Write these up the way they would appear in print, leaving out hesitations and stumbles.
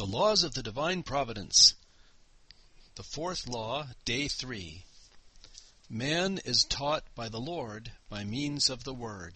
The Laws of the Divine Providence. The fourth law, day 3. Man is taught by the Lord by means of the Word.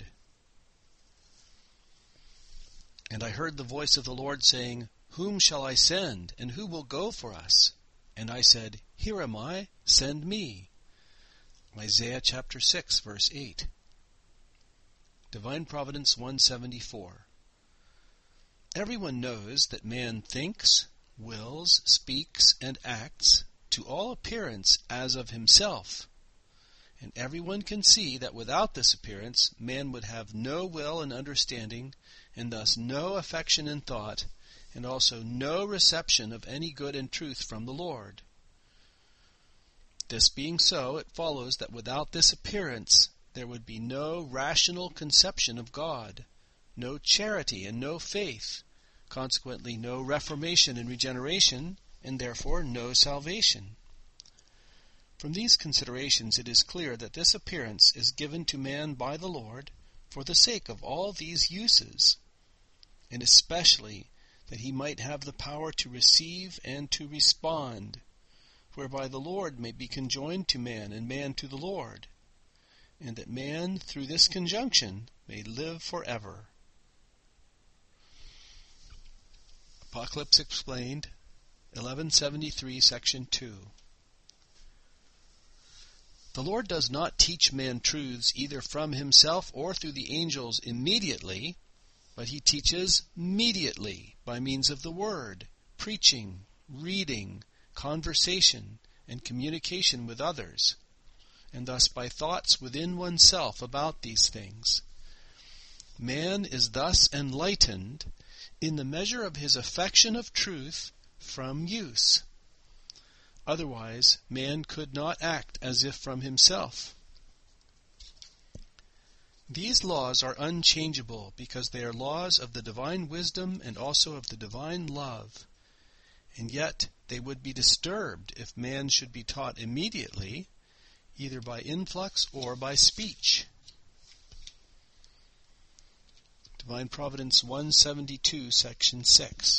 And I heard the voice of the Lord saying, Whom shall I send, and who will go for us? And I said, Here am I, send me. Isaiah chapter 6, verse 8. Divine Providence 174. Everyone knows that man thinks, wills, speaks, and acts, to all appearance as of himself. And everyone can see that without this appearance, man would have no will and understanding, and thus no affection and thought, and also no reception of any good and truth from the Lord. This being so, it follows that without this appearance, there would be no rational conception of God, no charity and no faith, consequently no reformation and regeneration, and therefore no salvation. From these considerations it is clear that this appearance is given to man by the Lord for the sake of all these uses, and especially that he might have the power to receive and to respond, whereby the Lord may be conjoined to man and man to the Lord, and that man through this conjunction may live forever. Apocalypse Explained, 1173, Section 2. The Lord does not teach man truths either from himself or through the angels immediately, but he teaches mediately by means of the Word, preaching, reading, conversation, and communication with others, and thus by thoughts within oneself about these things. Man is thus enlightened in the measure of his affection of truth from use. Otherwise, man could not act as if from himself. These laws are unchangeable because they are laws of the divine wisdom and also of the divine love. And yet they would be disturbed if man should be taught immediately, either by influx or by speech. Divine Providence 172, Section 6.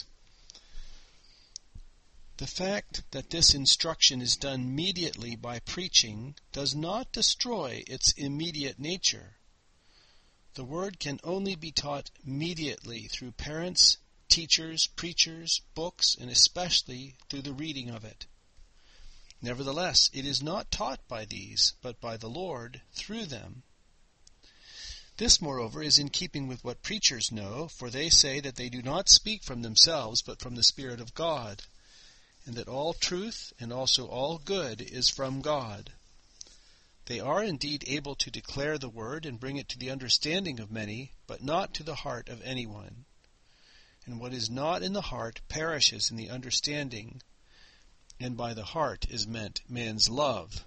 The fact that this instruction is done immediately by preaching does not destroy its immediate nature. The Word can only be taught immediately through parents, teachers, preachers, books, and especially through the reading of it. Nevertheless, it is not taught by these, but by the Lord through them. This, moreover, is in keeping with what preachers know, for they say that they do not speak from themselves, but from the Spirit of God, and that all truth and also all good is from God. They are indeed able to declare the Word and bring it to the understanding of many, but not to the heart of anyone. And what is not in the heart perishes in the understanding, and by the heart is meant man's love.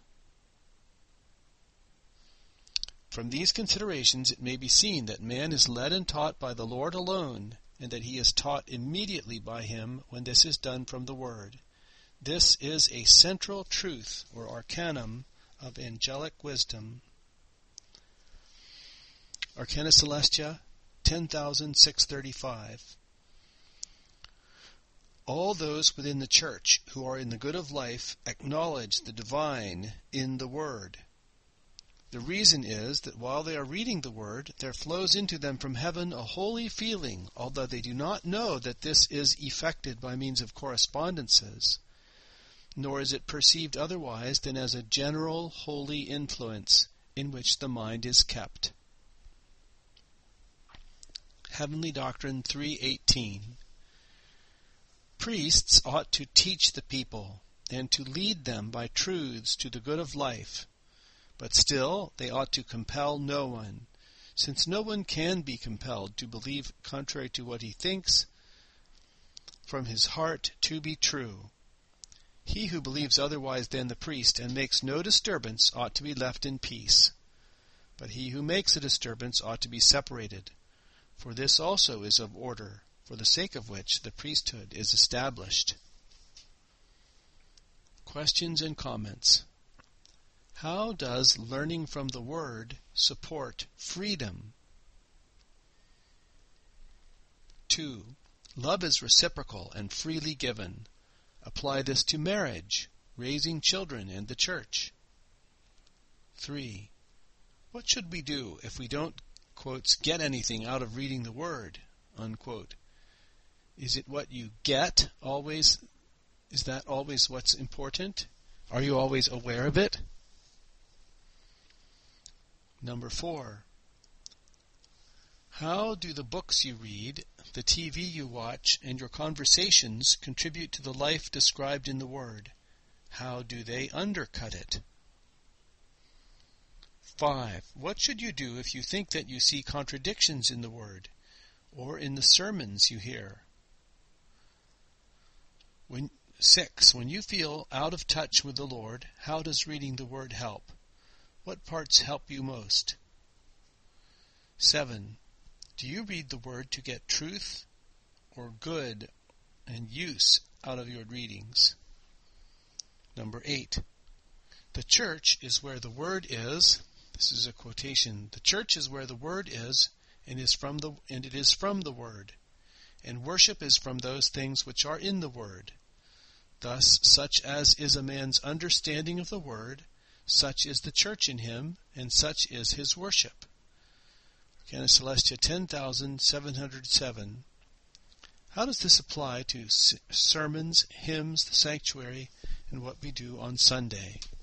From these considerations it may be seen that man is led and taught by the Lord alone, and that he is taught immediately by him when this is done from the Word. This is a central truth, or arcanum, of angelic wisdom. Arcana Celestia, 10,635. All those within the Church who are in the good of life acknowledge the divine in the Word. The reason is that while they are reading the Word, there flows into them from heaven a holy feeling, although they do not know that this is effected by means of correspondences, nor is it perceived otherwise than as a general holy influence in which the mind is kept. Heavenly Doctrine 3:18. Priests ought to teach the people and to lead them by truths to the good of life, but still they ought to compel no one, since no one can be compelled to believe contrary to what he thinks from his heart to be true. He who believes otherwise than the priest and makes no disturbance ought to be left in peace. But he who makes a disturbance ought to be separated, for this also is of order, for the sake of which the priesthood is established. Questions and comments. How does learning from the Word support freedom? 2. Love is reciprocal and freely given. Apply this to marriage, raising children, and the church. 3. What should we do if we don't, quotes, get anything out of reading the Word, unquote? Is it what you get always? Is that always what's important? Are you always aware of it? Number 4. How do the books you read, the TV you watch, and your conversations contribute to the life described in the Word? How do they undercut it? 5. What should you do if you think that you see contradictions in the Word or in the sermons you hear? 6. When you feel out of touch with the Lord, how does reading the Word help? What parts help you most? 7. Do you read the Word to get truth or good and use out of your readings? Number 8. The church is where the Word is. This is a quotation. The church is where the Word is, and it is from the Word. And worship is from those things which are in the Word. Thus, such as is a man's understanding of the Word, such is the church in him, and such is his worship. Arcana Celestia 10,707. How does this apply to sermons, hymns, the sanctuary, and what we do on Sunday?